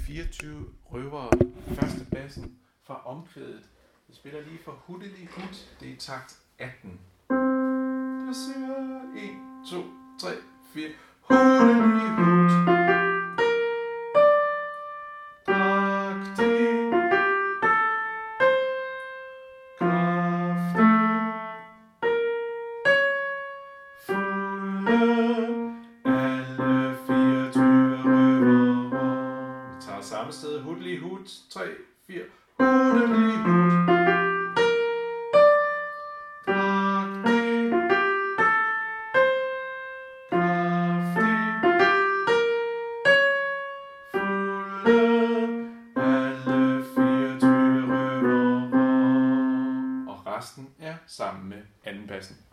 24 røvere, førstebassen fra omkvædet. Jeg spiller lige for Huddeli Hud, det er takt 18. Der synger 1, 2, 3, 4. Huddeli Hud. Dragtig, kraftig, fulde, alle 24 røvere. Vi tager samme sted. Huddeli Hud, 3, 4. Huddeli Hud. Dragtig, kraftig, fulde, alle 24 røvere. Og resten er sammen med andenpassen.